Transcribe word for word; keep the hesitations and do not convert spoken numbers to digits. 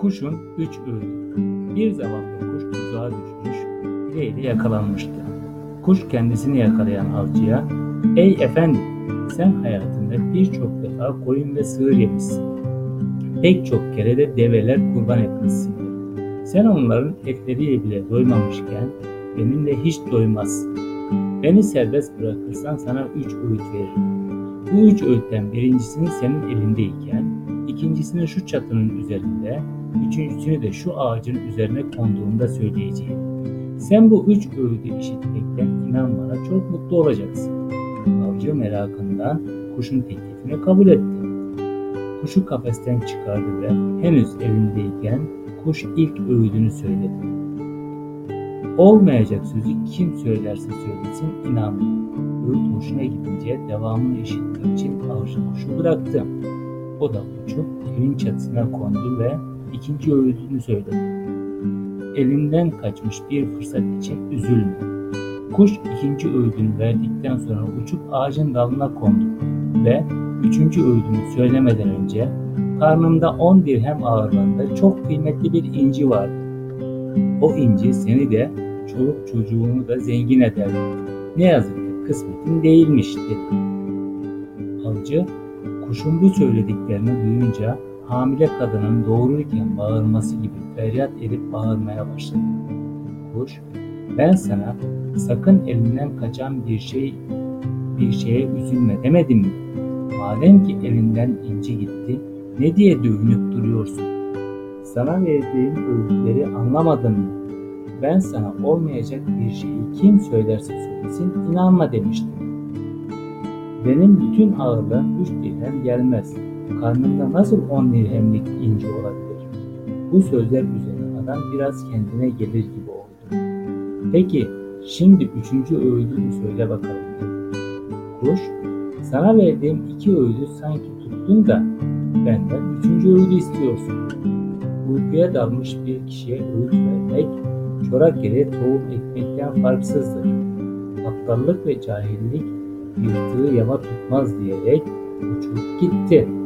Kuşun üç öğüdü. Bir zavallı kuş tuzağa düşmüş, bileğiyle yakalanmıştı. Kuş kendisini yakalayan avcıya, "Ey efendi, sen hayatında birçok defa koyun ve sığır yemişsin. Pek çok kere de develer kurban etmişsin. Sen onların etleriyle bile doymamışken benimle hiç doymazsın. Beni serbest bırakırsan sana üç öğüt veririm. Bu üç öğütten birincisini senin elindeyken, ikincisini şu çatının üzerinde, üçüncüsünü de şu ağacın üzerine konduğunda söyleyeceğim. Sen bu üç öğüdü işitmekten inan bana çok mutlu olacaksın." Avcı merakından kuşun teklifini kabul etti. Kuşu kafesten çıkardı ve henüz elindeyken kuş ilk öğüdünü söyledi. "Olmayacak sözü kim söylerse söylesin inanma." Öğüt hoşuna gidince devamını işitmek için avcı kuşu bıraktı. O da uçup evin çatısına kondu ve ikinci öğüdünü söyledi. "Elinden kaçmış bir fırsat için üzülme." Kuş ikinci öğüdünü verdikten sonra uçup ağacın dalına kondu ve üçüncü öğüdünü söylemeden önce, "Karnımda on dirhem ağırlığında çok kıymetli bir inci vardı. O inci seni de çoluk çocuğunu da zengin ederdi. Ne yazık ki kısmetin değilmiş," dedi. Avcı kuşun bu söylediklerini duyunca hamile kadının doğururken bağırması gibi feryat edip bağırmaya başladı. Kuş, "Ben sana sakın elinden kaçan bir şey bir şeye üzülme demedim mi? Madem ki elinden inci gitti, ne diye dövünüp duruyorsun? Sana verdiğim öğütleri anlamadın mı? Ben sana olmayacak bir şeyi kim söylerse söylesin inanma demiştim. Benim bütün ağırlığım üç dirhem gelmez. Karnımda nasıl on dirhemlik inci olabilir?" Bu sözler üzerine adam biraz kendine gelir gibi oldu. "Peki şimdi üçüncü öğüdünü söyle bakalım," dedi. Kuş, "Sana verdiğim iki öğüdü sanki tuttun da benden üçüncü öğüdü istiyorsun. Uykuya dalmış bir kişiye öğüt vermek, çorak yere tohum ekmekten farksızdır. Aptallık ve cahillik yırtığı yama tutmaz," diyerek uçup gitti.